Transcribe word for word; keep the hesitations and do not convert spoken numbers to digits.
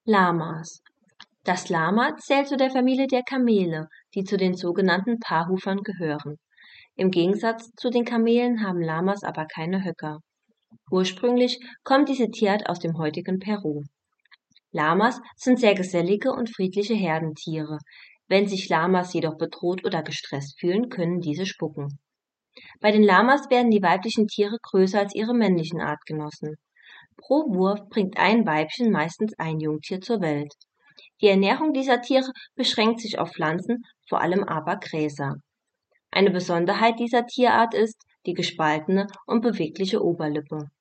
Lamas. Das Lama zählt zu der Familie der Kamele, die zu den sogenannten Paarhufern gehören. Im Gegensatz zu den Kamelen haben Lamas aber keine Höcker. Ursprünglich kommt diese Tierart aus dem heutigen Peru. Lamas sind sehr gesellige und friedliche Herdentiere. Wenn sich Lamas jedoch bedroht oder gestresst fühlen, können diese spucken. Bei den Lamas werden die weiblichen Tiere größer als ihre männlichen Artgenossen. Pro Wurf bringt ein Weibchen meistens ein Jungtier zur Welt. Die Ernährung dieser Tiere beschränkt sich auf Pflanzen, vor allem aber Gräser. Eine Besonderheit dieser Tierart ist die gespaltene und bewegliche Oberlippe.